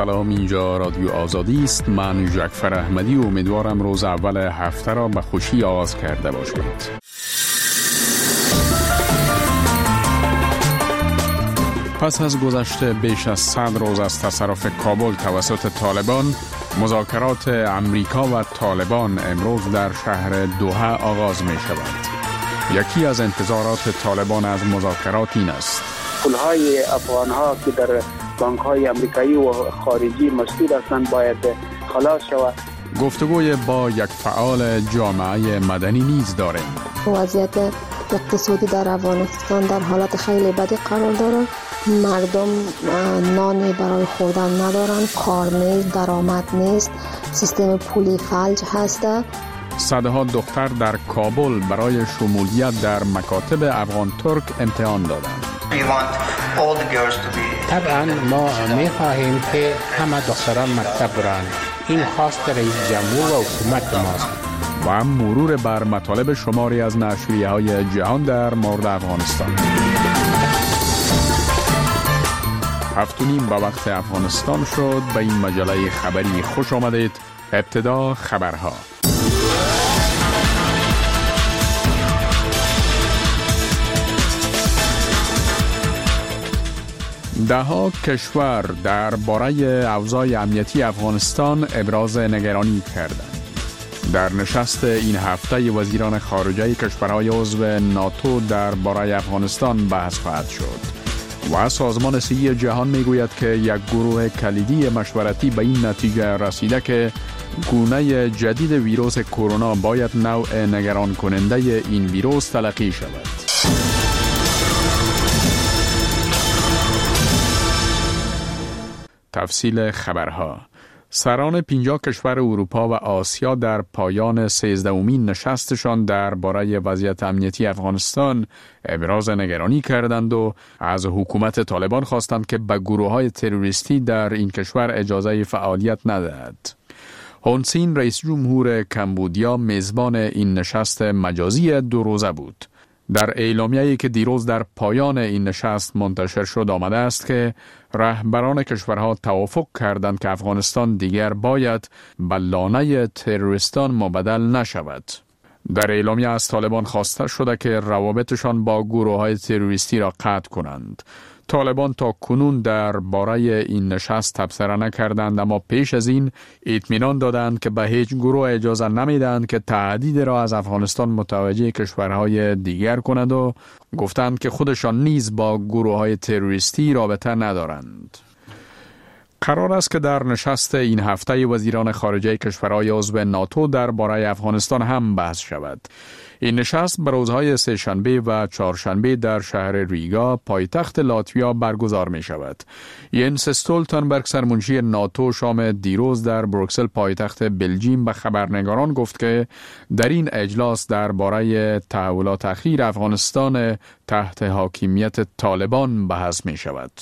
سلام، اینجا رادیو آزادی است. من جعفر احمدی و امیدوارم روز اول هفته را به خوشی آغاز کرده باشید. پس از گذشت بیش از 100 روز از تصرف کابل توسط طالبان، مذاکرات امریکا و طالبان امروز در شهر دوحه آغاز می شود. یکی از انتظارات طالبان از مذاکرات این است: پولهای افغانها که در بانک‌های امریکایی و خارجی مسدود هستند باید خلاص شود. گفتگوی با یک فعال جامعه مدنی نیز داریم. وضعیت اقتصادی در افغانستان در حالت خیلی بدی قرار دارد. مردم نانی برای خوردن ندارند، کار نیست، درآمد نیست، سیستم پولی فلج هسته. صدها دختر در کابل برای شمولیت در مکاتب افغان ترک امتحان دادند. طبعا ما می‌خواهیم که همه دختران مکتب برند. این خواست رئیس جمهور و حکومت ماست. و مرور بر مطالب شماری از نشریه‌های جهان در مورد افغانستان. 7:30 به وقت افغانستان شد. به این مجله خبری خوش آمدید. ابتدا خبرها. دهها کشور درباره اوضاع امنیتی افغانستان ابراز نگرانی کردند. در نشست این هفته وزیران خارجه کشورهای عضو ناتو درباره افغانستان بحث خواهد شد و سازمان صحی جهان میگوید که یک گروه کلیدی مشورتی به این نتیجه رسیده که گونه جدید ویروس کرونا باید نوع نگران کننده این ویروس تلقی شود. تفصیل خبرها. سران 50 کشور اروپا و آسیا در پایان 13مین نشستشان درباره وضعیت امنیتی افغانستان ابراز نگرانی کردند و از حکومت طالبان خواستند که به گروه‌های تروریستی در این کشور اجازه فعالیت ندهد. هون سین رئیس جمهور کمبودیا میزبان این نشست مجازی 2 روزه بود. در اعلامیه‌ای که دیروز در پایان این نشست منتشر شد آمده است که رهبران کشورها توافق کردند که افغانستان دیگر باید به لانه تروریستان مبدل نشود. در اعلامیه از طالبان خواسته شده که روابطشان با گروه‌های تروریستی را قطع کنند. طالبان تا کنون درباره این نشست تبصره نکردند، اما پیش از این اطمینان دادند که به هیچ گروه اجازه نمیدهند که تهدید را از افغانستان متوجه کشورهای دیگر کنند و گفتند که خودشان نیز با گروه‌های تروریستی رابطه ندارند. قرار است که در نشست این هفته وزیران خارجه کشورهای عضو ناتو درباره افغانستان هم بحث شود. این نشست به روزهای سه‌شنبه و چهارشنبه در شهر ریگا پایتخت لاتویا برگزار می شود. ینس استولتنبرگ سرمنشی ناتو شام دیروز در بروکسل پایتخت بلژیم به خبرنگاران گفت که در این اجلاس درباره تحولات اخیر افغانستان تحت حاکمیت طالبان بحث می شود.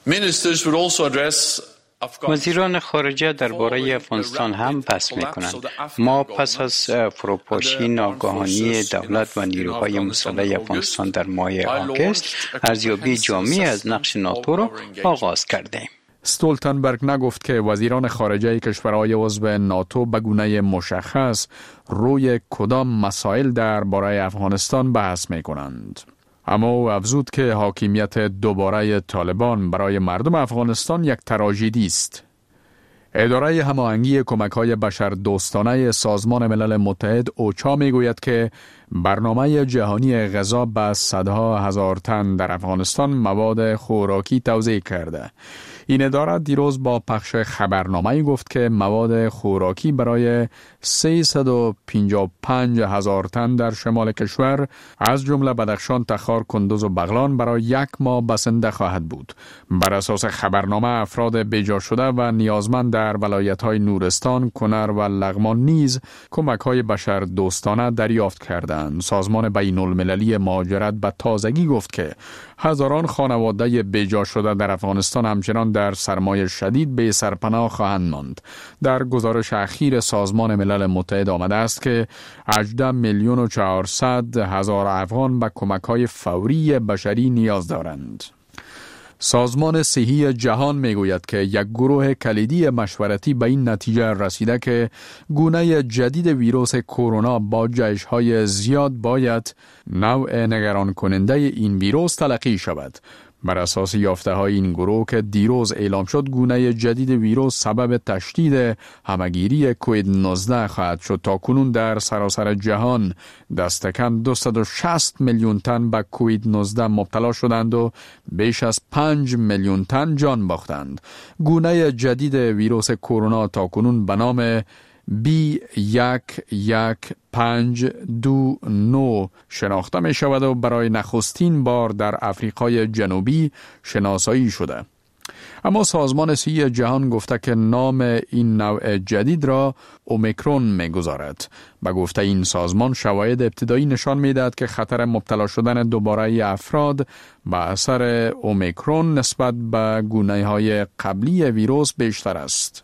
وزیران خارجه درباره افغانستان هم بحث می‌کنند. ما پس از فروپاشی ناگهانی دولت و نیروهای مسلح افغانستان در ماه آگوست ارزیابی جامعی از نقش ناتو را آغاز کردیم. استولتنبرگ نگفت که وزیران خارجه کشورهای عضو ناتو به گونه مشخص روی کدام مسائل درباره افغانستان بحث می‌کنند. اما او افزود که حاکمیت دوباره طالبان برای مردم افغانستان یک تراژدی است. اداره هماهنگی کمک‌های بشردوستانه سازمان ملل متحد اوچا میگوید که برنامه جهانی غذا به صدها هزار تن در افغانستان مواد خوراکی توزیع کرده. این اداره دیروز با پخش خبرنامه‌ای گفت که مواد خوراکی برای 355 هزار تن در شمال کشور از جمله بدخشان، تخار، کندوز و بغلان برای 1 ماه بسنده خواهد بود. بر اساس خبرنامه افراد بیجا شده و نیازمند در ولایت‌های نورستان، کنر و لغمان نیز کمک‌های بشردوستانه دریافت کردند. سازمان بین‌المللی مهاجرت به تازگی گفت که هزاران خانواده بیجا شده در افغانستان همچنان در سرمای شدید به سرپناه خواهند ماند. در گزارش اخیر سازمان ملل متحد آمده است که 18,400,000 افغان به کمک‌های فوری بشری نیاز دارند. سازمان صحی جهان میگوید که یک گروه کلیدی مشورتی به این نتیجه رسیده که گونه جدید ویروس کرونا با جهش‌های زیاد باید نوع نگران کننده این ویروس تلقی شود. بر اساس یافته‌های این گروه که دیروز اعلام شد، گونه جدید ویروس سبب تشدید همه‌گیری کووید 19 خواهد شد. تا کنون در سراسر جهان دست کم 260 میلیون تن به کووید 19 مبتلا شدند و بیش از 5 میلیون تن جان باختند. گونه جدید ویروس کرونا تا کنون به نام B11529 شناخته می شود و برای نخستین بار در افریقای جنوبی شناسایی شده. اما سازمان صحی جهان گفته که نام این نوع جدید را اومیکرون می گذارد. به گفته این سازمان، شواهد ابتدایی نشان می دهد که خطر مبتلا شدن دوباره افراد به اثر اومیکرون نسبت به گونه های قبلی ویروس بیشتر است.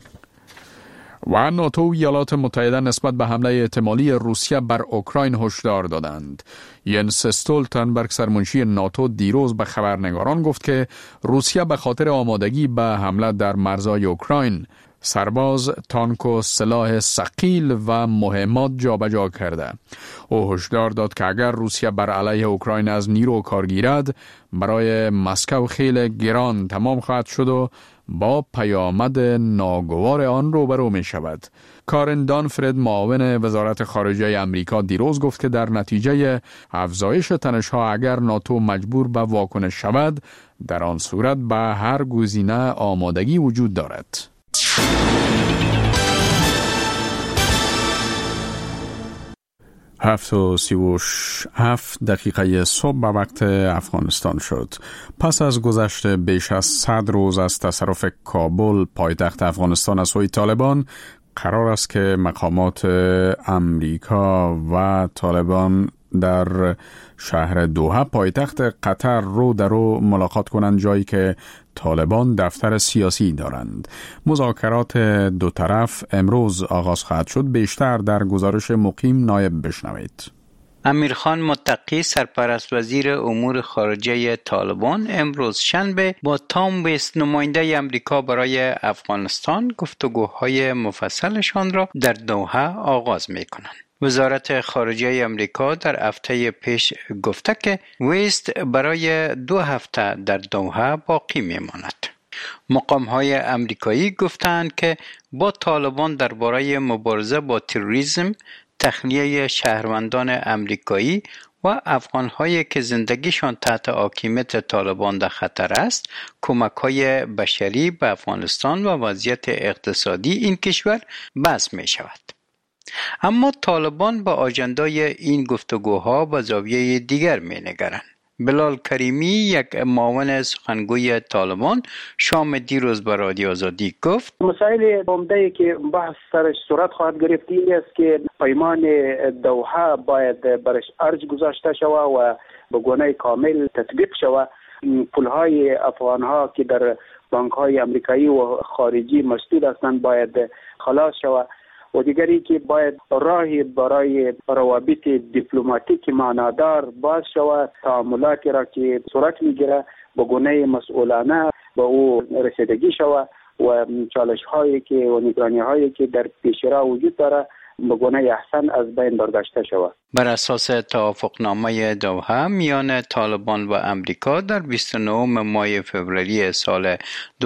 و ناتو و ایالات متحده نسبت به حمله احتمالی روسیه بر اوکراین هشدار دادند. ینس استولتنبرگ سرمنشی ناتو دیروز به خبرنگاران گفت که روسیه به خاطر آمادگی به حمله در مرزهای اوکراین سرباز، تانک و سلاح ثقیل و مهمات جابجا کرده. او هشدار داد که اگر روسیه بر علیه اوکراین از نیرو کار گیرد، برای مسکو خیلی گران تمام خواهد شد و با پیامد ناگوار آن روبرو می شود. کارن دانفرد، معاون وزارت خارجه امریکا، دیروز گفت که در نتیجه افزایش تنش‌ها اگر ناتو مجبور به واکنش شود، در آن صورت به هر گزینه آمادگی وجود دارد. 7:37 صبح به وقت افغانستان شد. پس از گذشت بیش از 100 روز از تصرف کابل، پایتخت افغانستان، از سوی طالبان، قرار است که مقامات امریکا و طالبان در شهر دوحه، پایتخت قطر، رو در رو ملاقات کنند، جایی که طالبان دفتر سیاسی دارند. مذاکرات دو طرف امروز آغاز خواهد شد. بیشتر در گزارش مقیم نایب بشنوید. امیرخان متقی، سرپرست وزیر امور خارجه طالبان، امروز شنبه با تام ویست، نماینده امریکا برای افغانستان، گفتگوهای مفصلشان را در دوحه آغاز می‌کنند. وزارت خارجه امریکا در هفته پیش گفته که ویست برای 2 هفته در دوحه باقی میماند. مقام‌های امریکایی گفتند که با طالبان درباره مبارزه با تروریسم، تخلیه شهروندان امریکایی و افغان‌هایی که زندگیشان تحت حاکمیت طالبان در خطر است، کمک‌های بشری به افغانستان و وضعیت اقتصادی این کشور بحث می‌شود. اما طالبان با آژندای این گفتگوها به زاویه دیگر می‌نگرند. بلال کریمی، یک معاون سخنگوی طالبان، شام دیروز به رادیو آزادی گفت: مسائل عمده‌ای که بحث سرش صورت خواهد گرفت این است که پیمان دوحه باید برش ارج گذاشته شود و به گونه کامل تطبیق شود. پولهای افغانها که در بانک‌های امریکایی و خارجی مسدود هستند باید خلاص شود. و دیگری که باید راهی برای روابط دیپلماتیک معنادار باز شود، تعاملاتی را که صورت میگیره به گونه مسئولانه به او رسیدگی شود و چالش هایی که و نگرانی هایی که در پیش رو وجود داره به گونه احسن از بین برداشته شود. بر اساس توافقنامه دوحه میان طالبان و امریکا در 29 ماه فوریه سال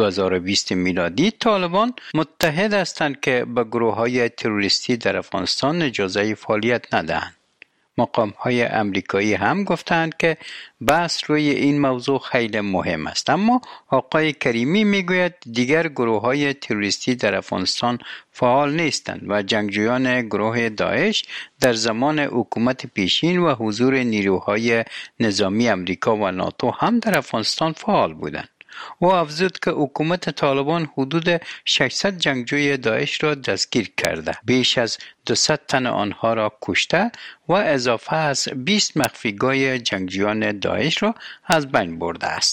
2020 میلادی، طالبان متحد هستند که به گروه‌های تروریستی در افغانستان اجازه فعالیت ندهند. مقام‌های امریکایی هم گفتند که بحث روی این موضوع خیلی مهم است، اما آقای کریمی میگوید دیگر گروه‌های تروریستی در افغانستان فعال نیستند و جنگجویان گروه داعش در زمان حکومت پیشین و حضور نیروهای نظامی امریکا و ناتو هم در افغانستان فعال بودند. او افزود که حکومت طالبان حدود 600 جنگجوی داعش را دستگیر کرده، بیش از 200 تن آنها را کشته و اضافه از 20 مخفیگاه جنگجویان داعش را از بین برده است.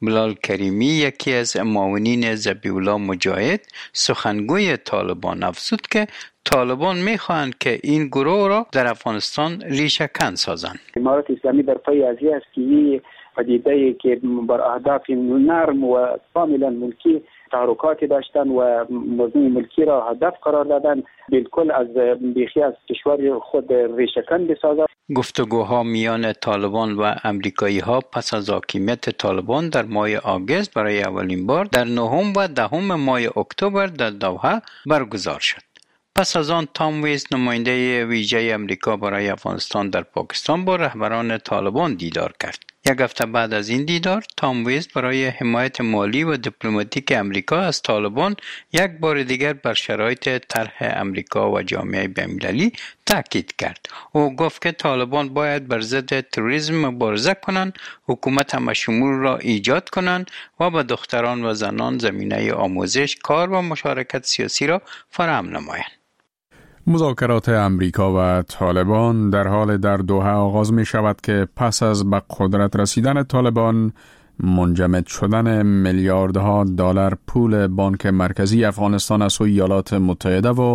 بلال کریمی، یکی از معاونین ذبیح الله مجاهد، سخنگوی طالبان افزود که طالبان میخواهند که این گروه را در افغانستان ریشه کن سازند. امارات اسلامی در پای ازی است که این پدیده‌ای که بر اهداف نرم و کاملا ملکی تحرکاتی داشتن و موضوع ملکی را هدف قرار دادن، بالکل از بیخی از کشور خود ریشه کن بسازد. گفتگوها میان طالبان و امریکایی ها پس از حاکمیت طالبان در ماه آگوست برای اولین بار در 9 و 10 ماه اکتبر در دوحه برگزار شد. پس از آن تام ویز، نماینده ویژه امریکا برای افغانستان در پاکستان، با رهبران طالبان دیدار کرد. یک هفته بعد از این دیدار، تام ویز برای حمایت مالی و دیپلماتیک امریکا از طالبان یک بار دیگر بر شرایط طرح امریکا و جامعه بین‌المللی تاکید کرد. او گفت که طالبان باید بر ضد تروریسم مبارزه کنند، حکومت همشمول را ایجاد کنند و به دختران و زنان زمینه آموزش، کار و مشارکت سیاسی را فراهم نمایند. مذاکرات امریکا و طالبان در حال در دوحه آغاز می شود که پس از به قدرت رسیدن طالبان، منجمد شدن میلیاردها دلار پول بانک مرکزی افغانستان از سوی ایالات متحده و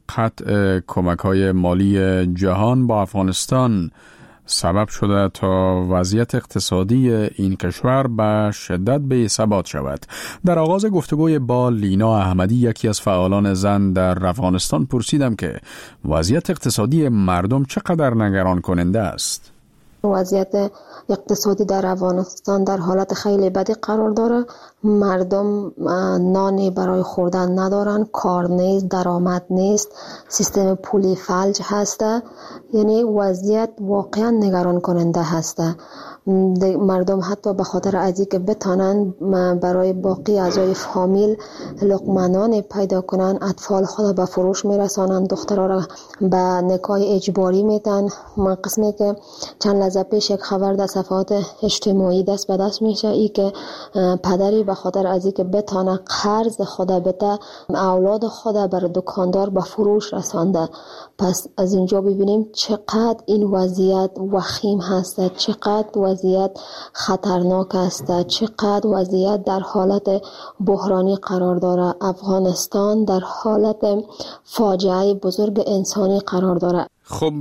قطع کمک‌های مالی جهان با افغانستان سبب شده تا وضعیت اقتصادی این کشور به شدت بی‌ثبات شود. در آغاز گفتگوی با لینا احمدی، یکی از فعالان زن در افغانستان، پرسیدم که وضعیت اقتصادی مردم چقدر نگران کننده است. وضعیت اقتصادی در افغانستان در حالت خیلی بدی قرار داره. مردم نانی برای خوردن ندارن، کار نیست، درآمد نیست، سیستم پولی فلج هسته. یعنی وضعیت واقعا نگران کننده هسته. مردم حتی به خاطر ازی که بتانن برای باقی اعضای فامیل لقمه پیدا کنن، اطفال خود به فروش میرسانن، دخترها را به نکاح اجباری میدن. من قسمی که چند لحظه پیش یک خبر در صفحات اجتماعی دست به دست میشه، ای که پدری به خاطر ازی که بتانه قرض خود بده، اولاد خود بر دکاندار به فروش رسانده. پس از اینجا ببینیم چقدر این وضعیت وخیم هست، چقدر وضعیت خطرناک است، چقدر وضعیت در حالت بحرانی قرار داره. افغانستان در حالت فاجعه بزرگ انسانی قرار داره. خب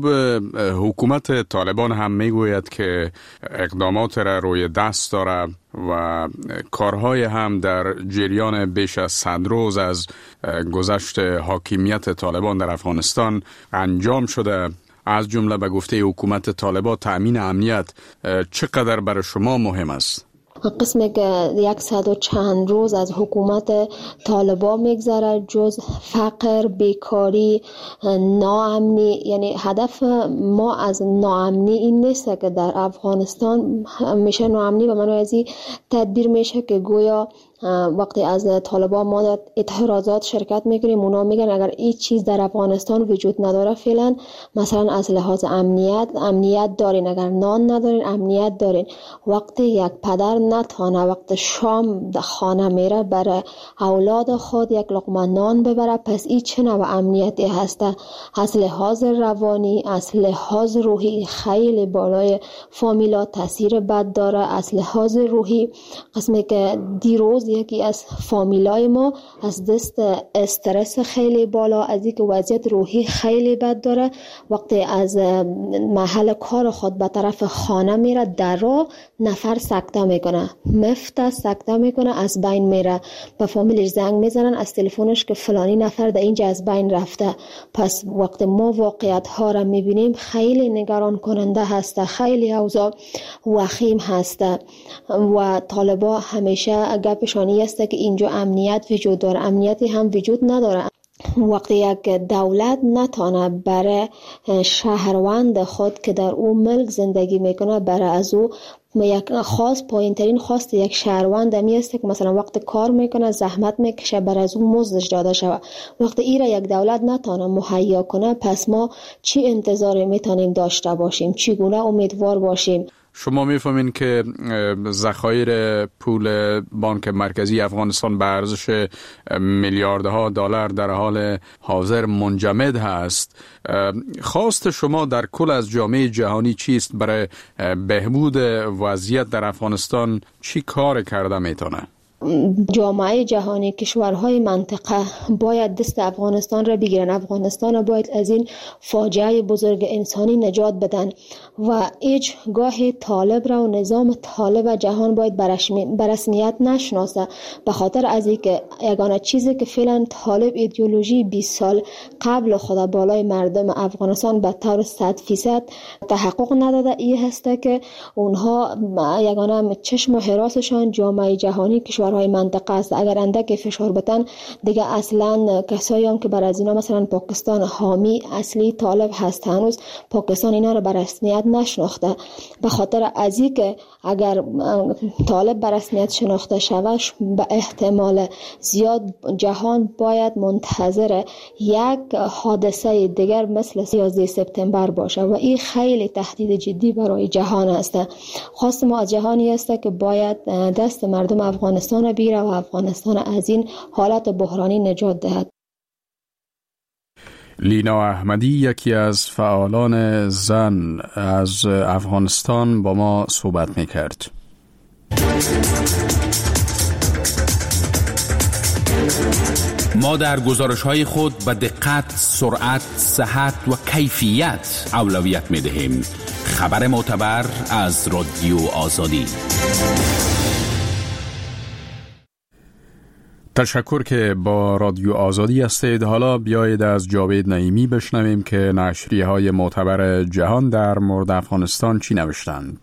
حکومت طالبان هم میگوید که اقدامات را روی دست داره و کارهای هم در جریان بیش از 100 روز از گذشت حاکمیت طالبان در افغانستان انجام شده. از جمله به گفته حکومت طالبان تأمین امنیت چقدر برای شما مهم است؟ قسمی که 100 و چند روز از حکومت طالبان میگذره، جز فقر، بیکاری، ناامنی. یعنی هدف ما از ناامنی این نیست که در افغانستان میشه ناامنی به معنی ازی تدبیر میشه که گویا وقتی از طالبان ما در اعتراضات شرکت میکنیم، اونا میگن اگر این چیز در افغانستان وجود نداره فعلا، مثلا از لحاظ امنیت دارین، اگر نان ندارین امنیت دارین. وقتی یک پدر نتانه وقت شام در خانه میره برای اولاد خود یک لقمه نان ببره، پس این چه نوع امنیتی هسته؟ از لحاظ روانی، از لحاظ روحی خیلی بالای فامیلا تاثیر بد داره. از لحاظ روحی قسمی که دیروز یکی از فامیلای ما از دست استرس خیلی بالا، از اینکه وضعیت روحی خیلی بد داره، وقتی از محل کار خود به طرف خانه میره، در راه نفر سکته میکنه، مفته سکته میکنه، از بین میره. به فامیلش زنگ میزنن از تلفنش که فلانی نفر در اینجا از بین رفته. پس وقتی ما واقعیت ها را میبینیم خیلی نگران کننده هسته، خیلی اوضاع وخیم هسته و طالبان همیشه گپشانی است که اینجا امنیت وجود داره. امنیتی هم وجود نداره. وقتی یک دولت نتانه برای شهروند خود که در اون ملک زندگی میکنه، برای از او یک خاص پایینترین خواست یک شهروند میسته که مثلا وقت کار میکنه زحمت میکشه، برای از اون مزدش داده شود. وقتی ایرا یک دولت نتانه مهیا کنه، پس ما چی انتظاری میتونیم داشته باشیم؟ چگونه امیدوار باشیم؟ شما میفهمین که ذخایر پول بانک مرکزی افغانستان به ارزش میلیاردها دلار در حال حاضر منجمد هست. خواست شما در کل از جامعه جهانی چیست برای بهبود وضعیت در افغانستان؟ چی کار کرده میتونه؟ جامعه جهانی، کشورهای منطقه باید دست افغانستان را بگیرن. افغانستان را باید از این فاجعه بزرگ انسانی نجات بدن و هیچ گاه طالب را و نظام طالب جهان باید برسمیت نشناسه، به خاطر از اینکه یگانه چیزی که فعلا طالب ایدئولوژی 20 سال قبل خود بالای مردم افغانستان به طور 100% تحقق نداده ای هسته که اونها یگانه چشم و حراسشان جامعه جهانی کشورهای منطقه است. اگر اندک فشار بتن دیگه اصلا کسایی هم که بر از اینا مثلا پاکستان حامی اصلی طالب هست، هنوز پاکستان اینا رو به رسمیت نشناخته. به خاطر از این که اگر طالب به رسمیت شناخته شود به احتمال زیاد جهان باید منتظر یک حادثه دیگر مثل 11 سپتامبر باشه و این خیلی تهدید جدی برای جهان است. خواست ما از جهانی است که باید دست مردم افغانستان را بگیره و افغانستان از این حالت بحرانی نجات دهد. لینا احمدی، یکی از فعالان زن از افغانستان، با ما صحبت میکرد. ما در گزارش‌های خود به دقت، سرعت، صحت و کیفیت اولویت می‌دهیم. خبر معتبر از رادیو آزادی. تشکر که با رادیو آزادی هستید. حالا بیایید از جاوید نعیمی بشنویم که نشریه‌های معتبر جهان در مورد افغانستان چی نوشتند.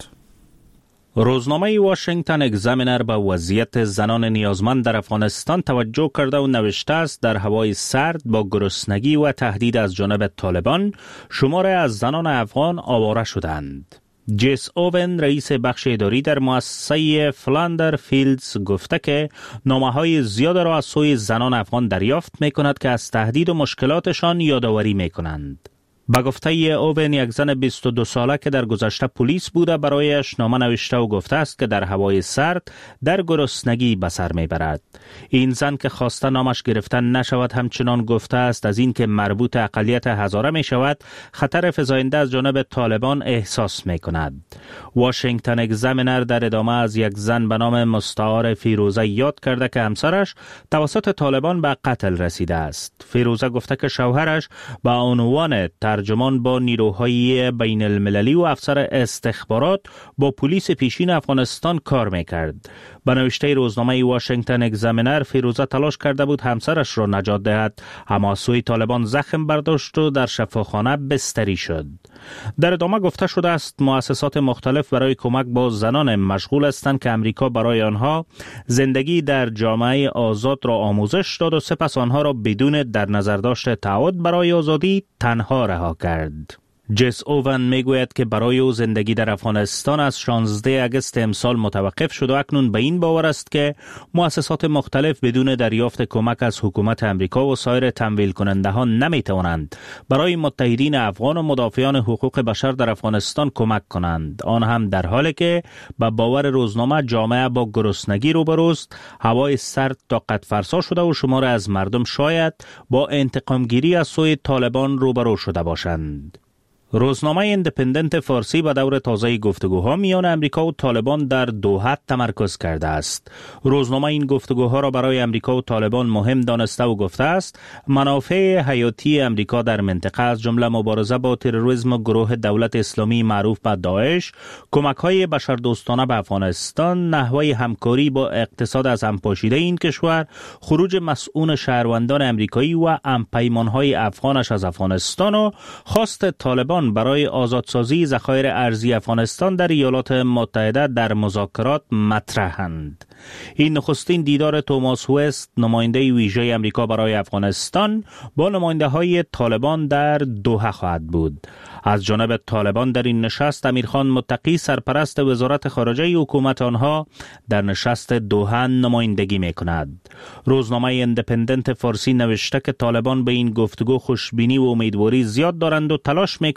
روزنامه واشنگتن اگزامینر به وضعیت زنان نیازمند در افغانستان توجه کرده و نوشته است در هوای سرد با گرسنگی و تهدید از جانب طالبان شمار از زنان افغان آواره شدند. جیس اوون، رئیس بخش اداری در مؤسسه فلاندر فیلدز، گفته که نامه‌های زیاد را از سوی زنان افغان دریافت می‌کند که از تهدید و مشکلاتشان یادآوری می‌کنند. به گفته اوون، یک زن 22 ساله که در گذشته پلیس بوده برایش نامه نوشته و گفته است که در هوای سرد در گرسنگی به سر میبرد. این زن که خواسته نامش گرفته نشود همچنان گفته است از این که مربوط اقلیت هزاره می شود خطر فزاینده از جانب طالبان احساس می کند. واشنگتن اگزامینر در ادامه از یک زن به نام مستعار فیروزه یاد کرده که همسرش توسط طالبان به قتل رسیده است. فیروزه گفته که شوهرش به عنوان ترجمان با نیروهای بین المللی و افسر استخبارات با پلیس پیشین افغانستان کار میکرد. به نوشته روزنامه واشنگتن اگزامینر، فیروزه تلاش کرده بود همسرش را نجات دهد، اما سوی طالبان زخم برداشت و در شفاخانه بستری شد. در ادامه گفته شده است مؤسسات مختلف برای کمک با زنان مشغول هستند که امریکا برای آنها زندگی در جامعه آزاد را آموزش داد و سپس آنها را بدون در نظر داشت تعهد برای آزادی تنها رها کرد. جیس اوون میگوید که برای او زندگی در افغانستان از 16 اگست امسال متوقف شد و اکنون به این باور است که مؤسسات مختلف بدون دریافت کمک از حکومت امریکا و سایر تمویل کننده ها نمی توانند برای متحدین افغان و مدافعان حقوق بشر در افغانستان کمک کنند، آن هم در حالی که به باور روزنامه جامعه با گرسنگی روبروست، هوای سرد طاقت فرسا شده و شمار از مردم شاید با انتقام گیری از سوی طالبان روبرو شده باشند. روزنامه ایندیپندنت فارسی به دور تازه گفتگوها میان امریکا و طالبان در دوحه تمرکز کرده است. روزنامه این گفتگوها را برای امریکا و طالبان مهم دانسته و گفته است منافع حیاتی امریکا در منطقه از جمله مبارزه با تروریسم و گروه دولت اسلامی معروف به داعش، کمک‌های بشردوستانه به افغانستان، نحوه همکاری با اقتصاد از هم پاشیده این کشور، خروج مسئول شهروندان امریکایی و همپیمان‌های افغانش از افغانستان و خواست طالبان برای آزادسازی ذخایر ارزی افغانستان در ایالات متحده در مذاکرات مطرحند. این نخستین دیدار توماس وست، نماینده ویژه امریکا برای افغانستان، با نماینده‌های طالبان در دوحه خواهد بود. از جانب طالبان در این نشست امیرخان متقی، سرپرست وزارت خارجه حکومت آنها، در نشست دوحه نمایندگی می‌کند. روزنامه ایندیپندنت فارسی نوشته که طالبان به این گفتگو خوشبینی و امیدواری زیاد دارند و تلاش می‌کنند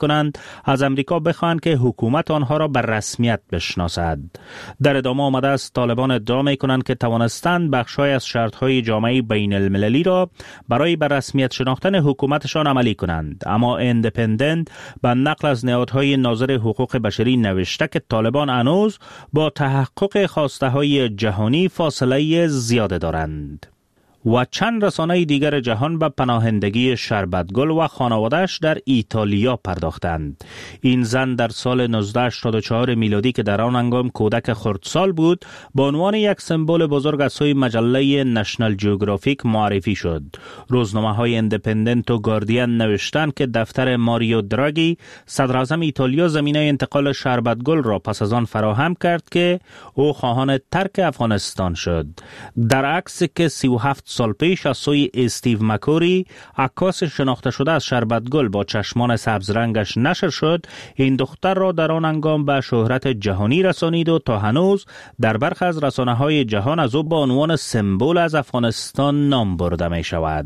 کنند از امریکا بخواهند که حکومت آنها را به رسمیت بشناسد. در ادامه آمده است طالبان ادعا می کنند که توانستند بخشای از شرطهای جامعه بین المللی را برای به رسمیت شناختن حکومتشان عملی کنند، اما اندپندنت به نقل از نهادهای ناظر حقوق بشری نوشته که طالبان هنوز با تحقق خواسته های جهانی فاصله زیاده دارند. و چند رسانه دیگر جهان به پناهندگی شربتگل و خانواده‌اش در ایتالیا پرداختند. این زن در سال 1984 میلادی که در آن هنگام کودک خردسال بود، به عنوان یک سمبل بزرگ از سوی مجله نشنال جیوگرافیک معرفی شد. روزنامه‌های اندپندنت و گاردین نوشتند که دفتر ماریو دراگی صدراعظم ایتالیا زمینه انتقال شربتگل را پس از آن فراهم کرد که او خواهان ترک افغانستان شد. در عکسی که 37 سال پیش از سوی استیو مکوری، عکاس شناخته شده از شربتگل با چشمان سبز رنگش نشر شد، این دختر را در آن هنگام به شهرت جهانی رسانید و تا هنوز در برخی از رسانه‌های جهان از او به عنوان سمبل از افغانستان نام برده می شود.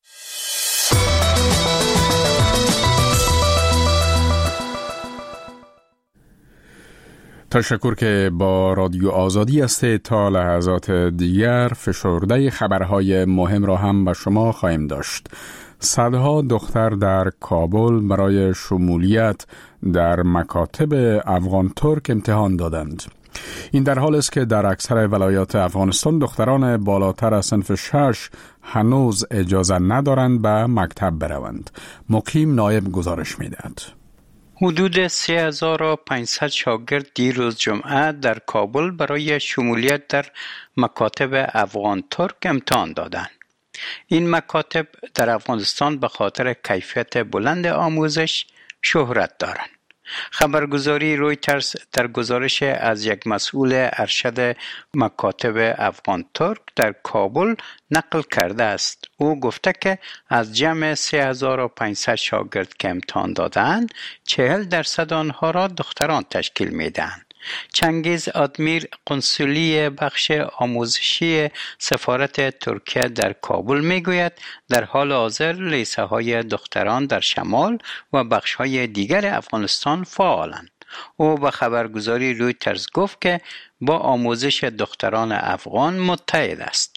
تشکر که با رادیو آزادی است. تا لحظات دیگر فشرده خبرهای مهم را هم به شما خواهیم داشت. صدها دختر در کابل برای شمولیت در مکاتب افغان ترک امتحان دادند. این در حال است که در اکثر ولایات افغانستان دختران بالاتر از صنف 6 هنوز اجازه ندارند به مکتب بروند. مقیم نایب گزارش می‌دهد. حدود 3500 شاگرد دیروز جمعه در کابل برای شمولیت در مکاتب افغان ترک امتحان دادند. این مکاتب در افغانستان به خاطر کیفیت بلند آموزش شهرت دارند. خبرگزاری رویترز در گزارش از یک مسئول ارشد مکاتب افغان ترک در کابل نقل کرده است. او گفته که از جمع 3500 شاگرد که امتحان دادند 40% آنها را دختران تشکیل میدهند. چنگیز آدمیر قنصلی بخش آموزشی سفارت ترکیه در کابل میگوید در حال حاضر لیسه های دختران در شمال و بخش های دیگر افغانستان فعالند. او به خبرگزاری رویترز گفت که با آموزش دختران افغان متحد است.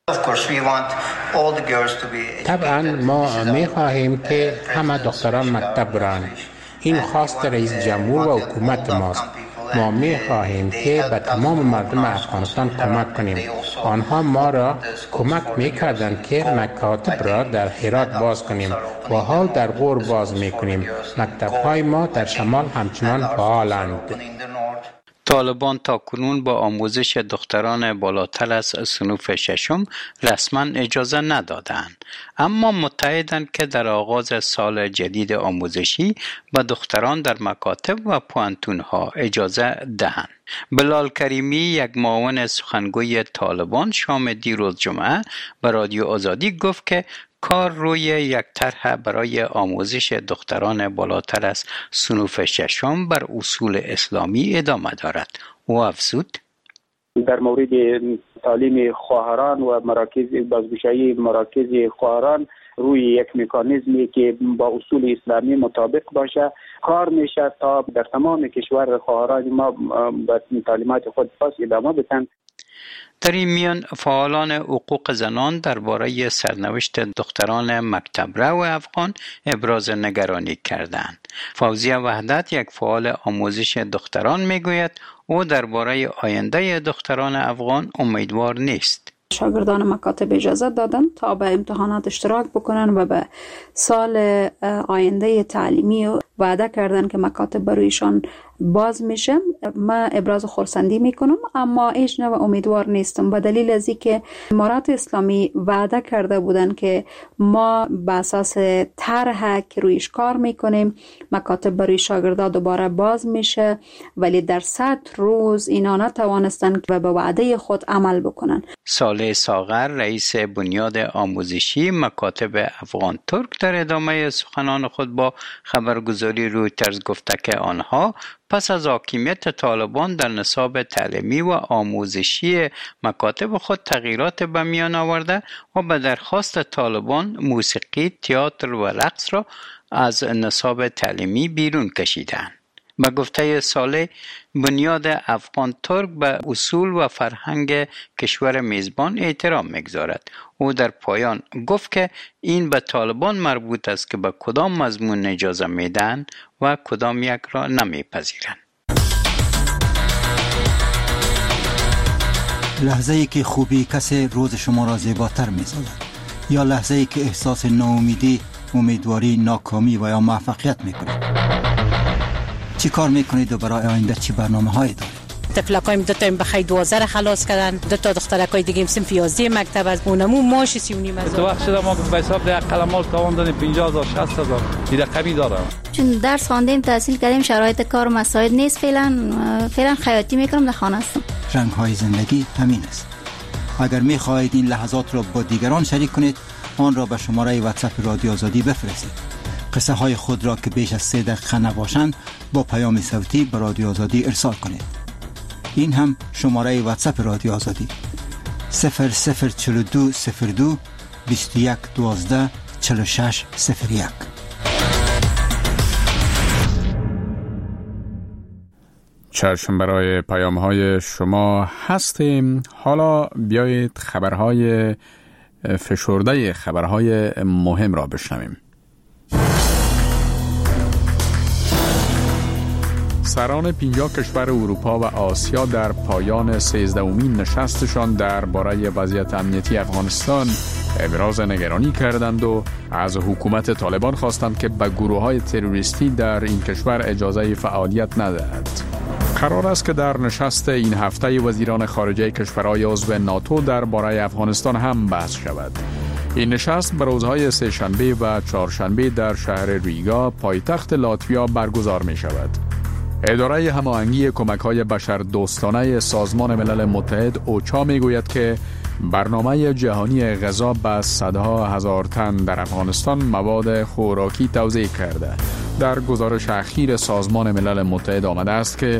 طبعا ما می‌خواهیم که همه دختران مکتب برند. این خواست رئیس جمهور و حکومت ماست. ما می‌خواهیم که به تمام مردم افغانستان کمک کنیم. آنها ما را کمک می‌کردند که مکاتب را در هرات باز کنیم و حال در غور باز می‌کنیم. مکتب‌های ما در شمال همچنان فعالند. طالبان تاکنون با آموزش دختران بالاتر از صنف 6 رسما اجازه ندادند، اما متحدند که در آغاز سال جدید آموزشی به دختران در مکاتب و پوانتون‌ها اجازه دهند. بلال کریمی، یک معاون سخنگوی طالبان، شام دیروز جمعه به رادیو آزادی گفت که کار روی یک طرح برای آموزش دختران بالاتر از صنف 6 بر اصول اسلامی ادامه دارد. او افزود: در مورد تعلیم خواهران و مراکز بازگشایی مراکز خواهران روی یک مکانیزمی که با اصول اسلامی مطابق باشه کار میشه تا در تمام کشور خواهران ما به تعلیمات خود پس ادامه بدن. در این میان فعالان حقوق زنان درباره سرنوشت دختران مکتب رو افغان ابراز نگرانی کردند. فوزیه وحدت، یک فعال آموزش دختران، میگوید او درباره آینده دختران افغان امیدوار نیست. شاگردان مکاتب اجازه دادن تا به امتحانات اشتراک بکنن و به سال آینده تعلیمی وعده کردن که مکاتب برویشان باز میشه. من ابراز خرسندی میکنم، اما هیچ نوع امیدوار نیستم به دلیل از اینکه امارات اسلامی وعده کرده بودن که ما به اساس طرح که رویش کار میکنیم مکاتب برای شاگردان دوباره باز میشه، ولی در 100 روز اینا نتوانستن و به وعده خود عمل بکنن. صالح ساغر، رئیس بنیاد آموزشی مکاتب افغان ترک، در ادامه سخنان خود با خبرگزاری رویترز گفته که آنها پس از حاکمیت طالبان در نصاب تعلیمی و آموزشی مکاتب خود تغییرات به میان آورده و به درخواست طالبان موسیقی، تئاتر و رقص را از نصاب تعلیمی بیرون کشیدند. به گفته صالح، بنیاد افغان ترک به اصول و فرهنگ کشور میزبان احترام می‌گذارد. او در پایان گفت که این به طالبان مربوط است که به کدام مضمون اجازه میدن و کدام یک را نمیپذیرند. لحظه‌ای که خوبی کسی روز شما را زیباتر می‌سازد، یا لحظه‌ای که احساس ناامیدی، امیدواری، ناکامی و یا موفقیت می‌کنید. چی کار میکنید و برای آینده چی برنامه‌هایی دارید؟ طفلکایم 2 تا بخای 12 را خلاص کردن، 2 تا دخترکای دیگه هم صنف 11 مکتب از اونمو ماش 3.5 هزار. تو وقت شده ما به حساب یک قلمال تاوان دادیم 50000 60000 این رقمی داره. چون درس خواندیم، تحصیل کردیم، شرایط کار مساعد نیست، فعلا خیاطی میکنم، در خانه هستم. رنگ‌های زندگی همین است. اگر می‌خواهید این لحظات را با دیگران شریک کنید، آن را به شماره واتساپ رادیو آزادی بفرستید. قصه های خود را که بیش از 3 دقیقه نباشند با پیام صوتی به رادیو آزادی ارسال کنید. این هم شماره واتساپ رادیو آزادی 0042 02 21 12 46 01. چشم برای پیام های شما هستیم. حالا بیایید خبرهای فشرده خبرهای مهم را بشنویم. سران 50 کشور اروپا و آسیا در پایان 13مین نشستشان درباره وضعیت امنیتی افغانستان ابراز نگرانی کردند و از حکومت طالبان خواستند که به گروه‌های تروریستی در این کشور اجازه فعالیت ندهد. قرار است که در نشست این هفته وزیران خارجه کشورهای عضو ناتو درباره افغانستان هم بحث شود. این نشست به روزهای سه‌شنبه و چهارشنبه در شهر ریگا پایتخت لاتویا برگزار می شود. اداره هماهنگی کمک‌های بشردوستانه سازمان ملل متحد اوچا می‌گوید که برنامه جهانی غذا به صدها هزار تن در افغانستان مواد خوراکی توزیع کرده. در گزارش اخیر سازمان ملل متحد آمده است که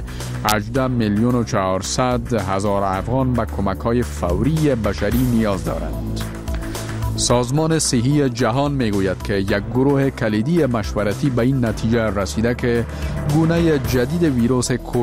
18,400,000 افغان به کمک‌های فوری بشری نیاز دارند. سازمان صحی جهان میگوید که یک گروه کلیدی مشورتی به این نتیجه رسیده که گونه جدید ویروس